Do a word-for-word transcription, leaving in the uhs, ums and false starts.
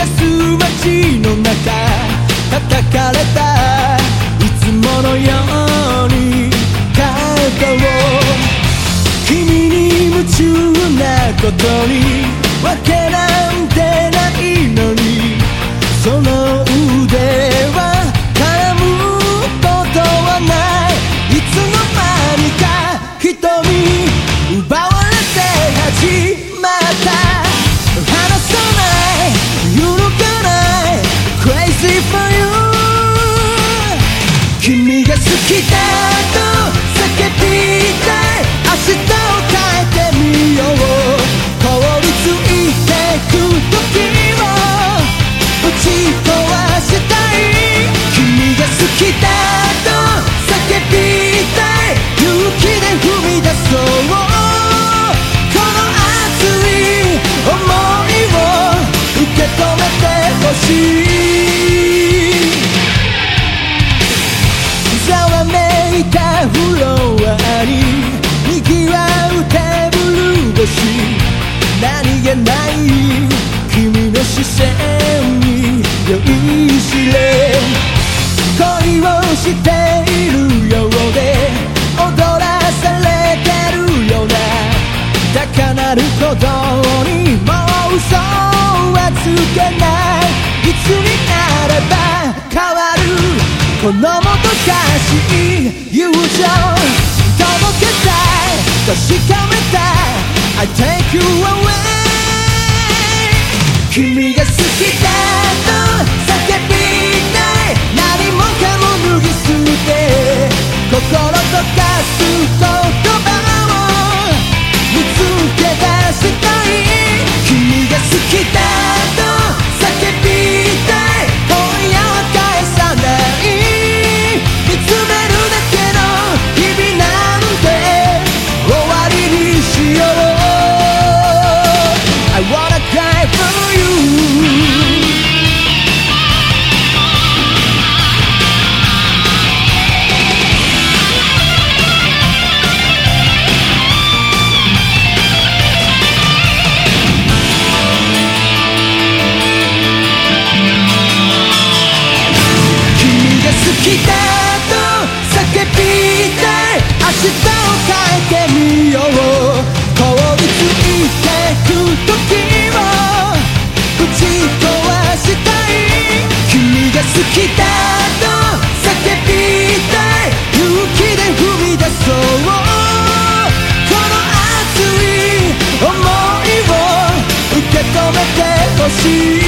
す街の中叩かれたいつものようにカードを君に夢中なことにわけなんてないのにその腕は絡むことはないいつの間にか瞳奪われて始まった離さない揺るがない Crazy for you 君が好きだと叫びたい明日を変えてみよう凍りついてく時をぶち壊したい君が好きだと叫びたい勇気で踏み出そうこの熱い想いを受け止めてほしいざわめいたフロアに賑わうテーブル越し何気ない君の視線に酔いしれ恋をしているようで踊らされてるような高鳴る鼓動にもう嘘はつけないいつになれば変わるこのもどかしい友情届けたい確かめたい I take you away 君が好きだと叫びたい何もかも脱ぎ捨て心溶かす言葉を見つけ出したい君が好きだと叫びたい今夜は返さない見つめるだけの日々なんて終わりにしよう I wanna cry for you好きだと叫びたい明日を変えてみよう凍りついてく時をぶち壊したい君が好きだと叫びたい勇気で踏み出そうこの熱い想いを受け止めてほしい